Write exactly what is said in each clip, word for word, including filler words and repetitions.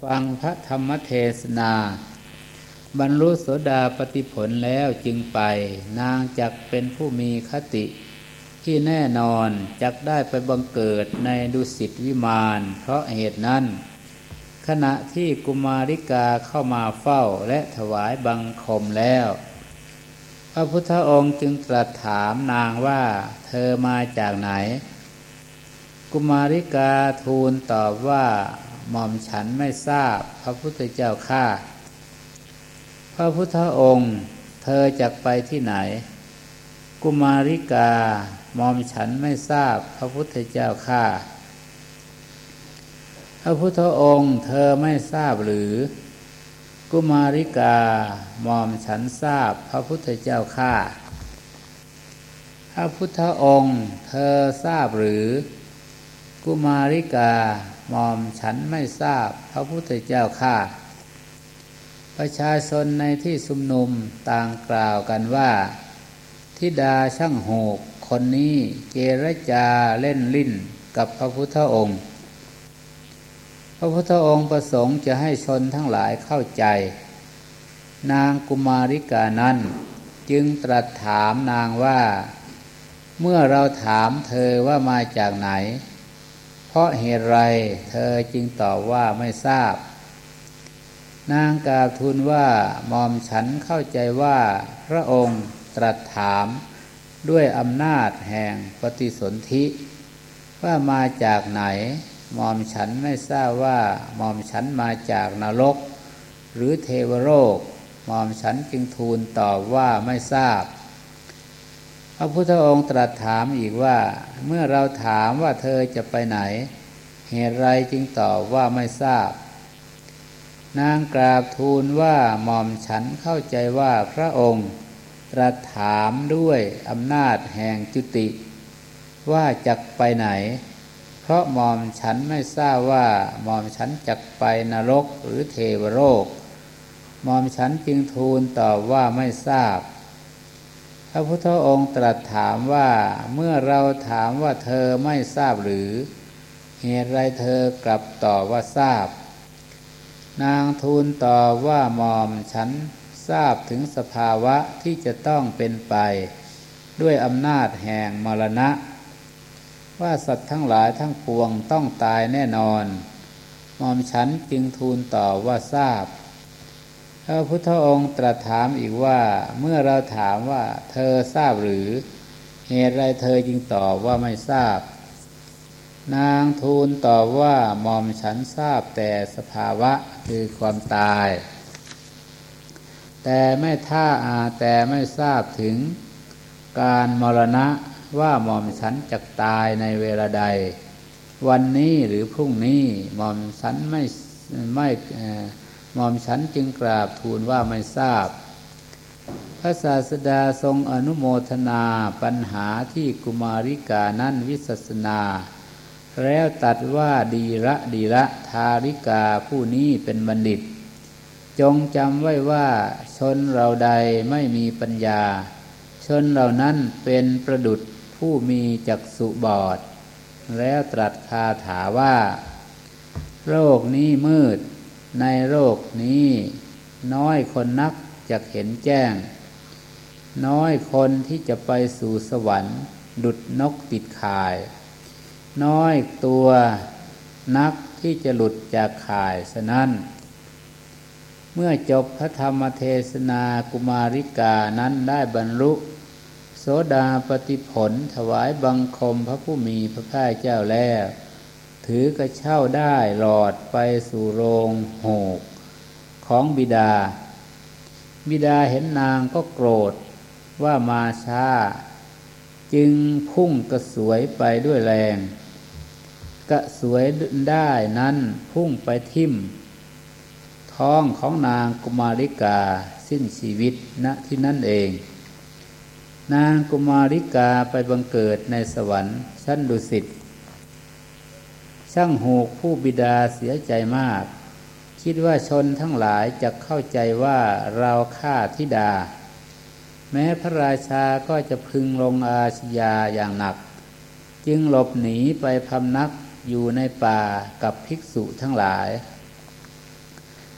ฟังพระธรรมเทศนาบรรลุโสดาปัตติผลแล้วจึงไปนางจักเป็นผู้มีคติที่แน่นอนจักได้ไปบังเกิดในดุสิตวิมานเพราะเหตุนั้นขณะที่กุมาริกาเข้ามาเฝ้าและถวายบังคมแล้วพระพุทธองค์จึงตรัสถามนางว่าเธอมาจากไหนกุมาริกาทูลตอบว่าหม่อมฉันไม่ทราบพระพุทธเจ้าข้าพระพุทธองค์เธอจักไปที่ไหนกุมาริกาหม่อมฉันไม่ทราบพระพุทธเจ้าข้าพระพุทธองค์เธอไม่ทราบหรือกุมาริกาหม่อมฉันทราบพระพุทธเจ้าข้าพระพุทธองค์เธอทราบหรือกุมาริกาหม่อมฉันไม่ทราบพระพุทธเจ้าข้าประชาชนในที่ชุมนุมต่างกล่าวกันว่าธิดาช่างโหกคนนี้เจรจาเล่นลิ้นกับพระพุทธองค์พระพุทธองค์ประสงค์จะให้ชนทั้งหลายเข้าใจนางกุมาริกานั้นจึงตรัสถามนางว่าเมื่อเราถามเธอว่ามาจากไหนเพราะเหตุไรเธอจึงตอบว่าไม่ทราบนางกราบทูลว่าหม่อมฉันเข้าใจว่าพระองค์ตรัสถามด้วยอำนาจแห่งปฏิสนธิว่ามาจากไหนหม่อมฉันไม่ทราบว่าหม่อมฉันมาจากนรกหรือเทวโลกหม่อมฉันจึงทูลตอบว่าไม่ทราบพระพุทธองค์ตรัสถามอีกว่าเมื่อเราถามว่าเธอจะไปไหนเหตุไรจึงตอบว่าไม่ทราบนางกราบทูลว่าหม่อมฉันเข้าใจว่าพระองค์ตรัสถามด้วยอำนาจแห่งจุติว่าจักไปไหนเพราะหม่อมฉันไม่ทราบว่าหม่อมฉันจักไปนรกหรือเทวโลกหม่อมฉันจึงทูลตอบว่าไม่ทราบพระพุทธองค์ตรัสถามว่าเมื่อเราถามว่าเธอไม่ทราบหรือเหตุไรเธอกลับตอบว่าทราบนางทูลตอบว่าหม่อมฉันทราบถึงสภาวะที่จะต้องเป็นไปด้วยอำนาจแห่งมรณะว่าสัตว์ทั้งหลายทั้งปวงต้องตายแน่นอนหม่อมฉันจึงทูลตอบว่าทราบพระพุทธองค์ตรัสถามอีกว่าเมื่อเราถามว่าเธอทราบหรือเหตุไรเธอจึงตอบว่าไม่ทราบนางทูลตอบว่าหม่อมฉันทราบแต่สภาวะคือความตายแต่ไม่ท่าอาแต่ไม่ทราบถึงการมรณะว่าหม่อมฉันจะตายในเวลาใดวันนี้หรือพรุ่งนี้หม่อมฉันไม่ไม่หม่อมฉันจึงกราบทูลว่าไม่ทราบพระศาสดาทรงอนุโมทนาปัญหาที่กุมาริกานั้นวิสัชนาแล้วตรัสว่าดีละดีละทาริกาผู้นี้เป็นบัณฑิตจงจำไว้ว่าชนเราใดไม่มีปัญญาชนเหล่านั้นเป็นประดุจผู้มีจักษุบอดแล้วตรัสคาถาว่าโลกนี้มืดในโลกนี้น้อยคนนักจะเห็นแจ้งน้อยคนที่จะไปสู่สวรรค์ดุจนกติดข่ายน้อยตัวนักที่จะหลุดจากข่ายฉะนั้นเมื่อจบพระธรรมเทศนากุมาริกานั้นได้บรรลุโสดาปัตติผลถวายบังคมพระผู้มีพระภาคเจ้าแล้วถือกระเช้าได้หลอดไปสู่โรงโหกของบิดาบิดาเห็นนางก็โกรธว่ามาช้าจึงพุ่งกระสวยไปด้วยแรงกระสวยได้นั้นพุ่งไปทิ่มท้องของนางกุมาริกาสิ้นชีวิตณที่นั่นเองนางกุมาริกาไปบังเกิดในสวรรค์ชั้นดุสิตช่างโหกผู้บิดาเสียใจมากคิดว่าชนทั้งหลายจะเข้าใจว่าเราฆ่าธิดาแม้พระราชาก็จะพึงลงอาชญาอย่างหนักจึงหลบหนีไปพำนักอยู่ในป่ากับภิกษุทั้งหลาย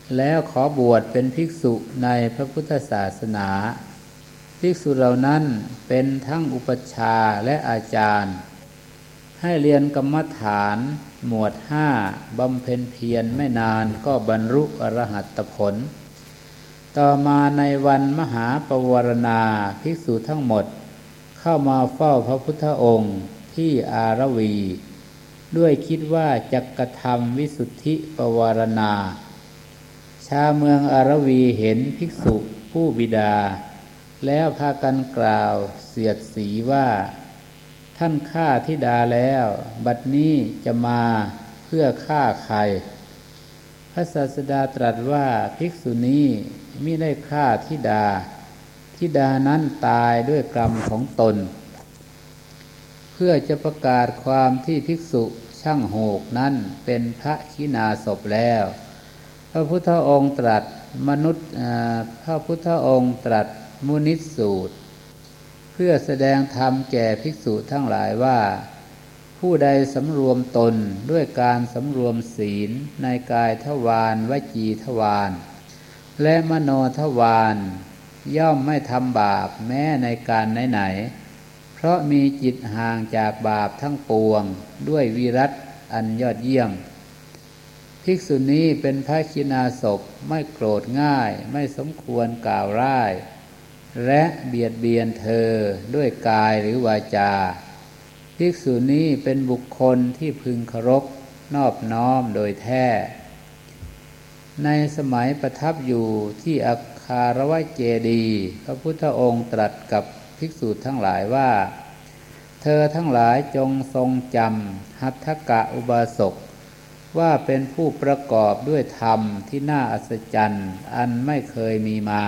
แล้วขอบวชเป็นภิกษุในพระพุทธศาสนาภิกษุเหล่านั้นเป็นทั้งอุปัชฌาย์และอาจารย์ให้เรียนกรรมฐานหมวดห้าบำเพ็ญเพียรไม่นานก็บรรลุอรหัตผลต่อมาในวันมหาปวารณาภิกษุทั้งหมดเข้ามาเฝ้าพระพุทธองค์ที่อารวีด้วยคิดว่าจักกระทำวิสุทธิปวารณาชาวเมืองอารวีเห็นภิกษุผู้บิดาแล้วพากันกล่าวเสียดสีว่าท่านฆ่าธิดาแล้วบัดนี้จะมาเพื่อฆ่าใครพระศาสดาตรัสว่าภิกษุนี้มิได้ฆ่าธิดาธิดานั้นตายด้วยกรรมของตนเพื่อจะประกาศความที่ภิกษุช่างโหกนั้นเป็นพระขีณาสพแล้วพระพุทธองค์ตรัสมนุษย์พระพุทธองค์ตรัสมุนิสูตรเพื่อแสดงธรรมแก่ภิกษุทั้งหลายว่าผู้ใดสำรวมตนด้วยการสำรวมศีลในกายทวารวจีทวารและมโนทวารย่อมไม่ทำบาปแม้ในการไหนๆเพราะมีจิตห่างจากบาปทั้งปวงด้วยวิรัติอันยอดเยี่ยมภิกษุนี้เป็นพระขีณาสพไม่โกรธง่ายไม่สมควรกล่าวร้ายและเบียดเบียนเธอด้วยกายหรือวาจาภิกษุนี้เป็นบุคคลที่พึงเคารพนอบน้อมโดยแท้ในสมัยประทับอยู่ที่อัคคารวเจดีย์พระพุทธองค์ตรัสกับภิกษุทั้งหลายว่าเธอทั้งหลายจงทรงจำหัตถกะอุบาสกว่าเป็นผู้ประกอบด้วยธรรมที่น่าอัศจรรย์อันไม่เคยมีมา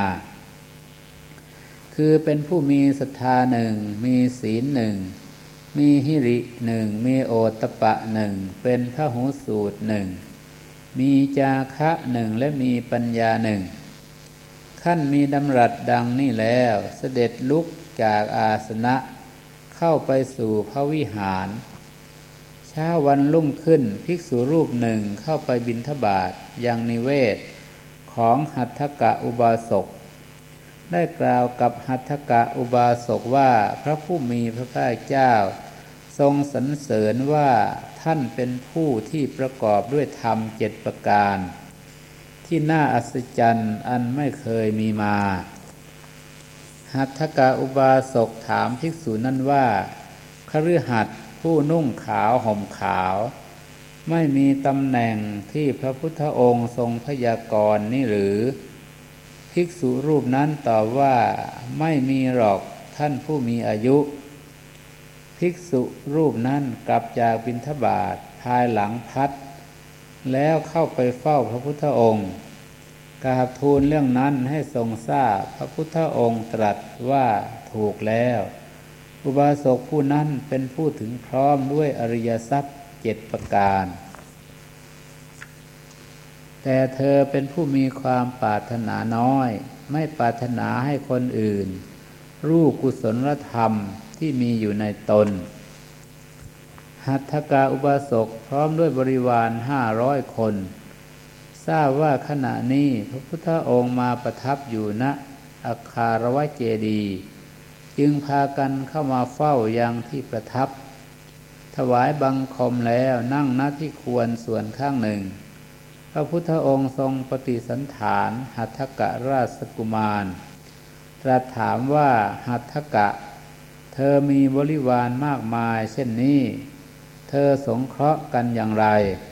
คือเป็นผู้มีศรัทธาหนึ่งมีศีลหนึ่งมีหิริหนึ่งมีโอตตัปปะหนึ่งเป็นพหูสูตรหนึ่งมีจาคะหนึ่งและมีปัญญาหนึ่งขั้นมีดำรัสดังนี้แล้วเสด็จลุกจากอาสนะเข้าไปสู่พระวิหารเช้าวันรุ่งขึ้นภิกษุรูปหนึ่งเข้าไปบิณฑบาตยังนิเวศของหัตถกะอุบาสกได้กล่าวกับหัตถกะอุบาสกว่าพระผู้มีพระภาคเจ้าทรงสรรเสริญว่าท่านเป็นผู้ที่ประกอบด้วยธรรมเจ็ดประการที่น่าอัศจรรย์อันไม่เคยมีมาหัตถกะอุบาสกถามภิกษุนั้นว่าคฤหัสถ์ผู้นุ่งขาวห่มขาวไม่มีตำแหน่งที่พระพุทธองค์ทรงพยากรณ์นี่หรือภิกษุรูปนั้นตอบว่าไม่มีหรอกท่านผู้มีอายุภิกษุรูปนั้นกลับจากบิณฑบาตภายหลังพัดแล้วเข้าไปเฝ้าพระพุทธองค์กราบทูลเรื่องนั้นให้ทรงทราบพระพุทธองค์ตรัสว่าถูกแล้วอุบาสกผู้นั้นเป็นผู้ถึงพร้อมด้วยอริยทรัพย์เจ็ดประการแต่เธอเป็นผู้มีความปรารถนาน้อยไม่ปรารถนาให้คนอื่นรู้กุศลธรรมที่มีอยู่ในตนหัตถกะอุบาสกพร้อมด้วยบริวารห้าร้อยคนทราบว่าขณะนี้พระพุทธองค์มาประทับอยู่ณอัคคารวเจดีย์จึงพากันเข้ามาเฝ้ายังที่ประทับถวายบังคมแล้วนั่งณที่ควรส่วนข้างหนึ่งพระพุทธองค์ทรงปฏิสันถานหัตถกะราชกุมารตรัสถามว่าหัตถกะเธอมีบริวารมากมายเช่นนี้เธอสงเคราะห์กันอย่างไร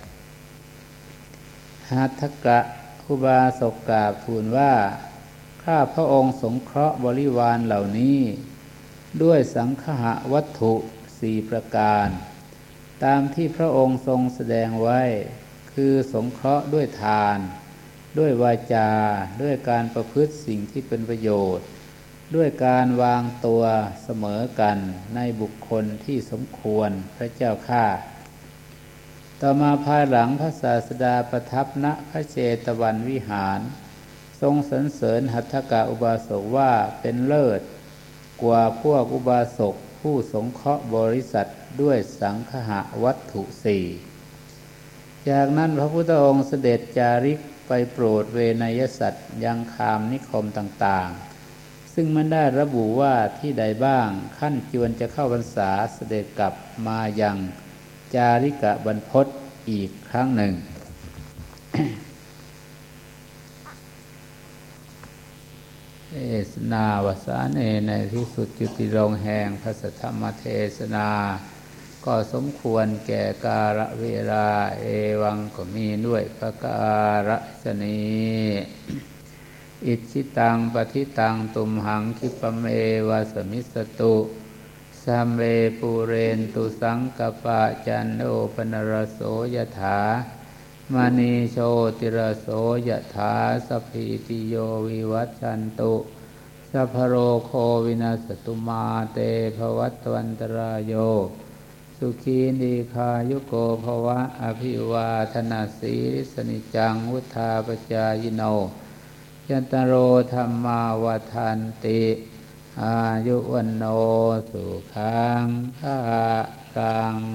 หัตถกะอุบาสกกราบทูลว่าข้าพระองค์สงเคราะห์บริวารเหล่านี้ด้วยสังฆะวัตถุสี่ประการตามที่พระองค์ทรงแสดงไว้คือสงเคราะห์ด้วยทานด้วยวาจาด้วยการประพฤติสิ่งที่เป็นประโยชน์ด้วยการวางตัวเสมอกันในบุคคลที่สมควรพระเจ้าข้าต่อมาภายหลังพระศาสดาประทับณพระเชตวันวิหารทรงสรรเสริญหัตถกะอุบาสกว่าเป็นเลิศกว่าพวกอุบาสกผู้สงเคราะห์บริษัทด้วยสังฆะวัตถุสี่จากนั้นพระพุทธองค์เสด็จจาริกไปโปรดเวนยสัตว์ยังคามนิคมต่างๆซึ่งมันได้ระบุว่าที่ใดบ้างขั้นจวนจะเข้าพรรษาเสด็จกลับมายังจาริกะบรรพตอีกครั้งหนึ่ง เทศนาวสาเนในที่สุดจุติลงแห่งพระสัทธรรมเทศนาก็สมควรแก่กาลเวลาเอวังก็มีด้วยประการฉนี้อิชิตังปฏิตังตุมหังคิปะเมวะสมิสตุสัมเมปูเรนตุสังกปะจันโนปนรโสยถามณีโชติรโสยถาสัพพิติโยวิวัชชันตุสัพพโรโควินาศตุมาเตภวัตวันตรายโยสุขีนีคายุโกภวะอภิวาทนาสีสนิจังวุธาปจายโนยันตโรธรรมาวทันติอายุวันโนสุขังภาลัง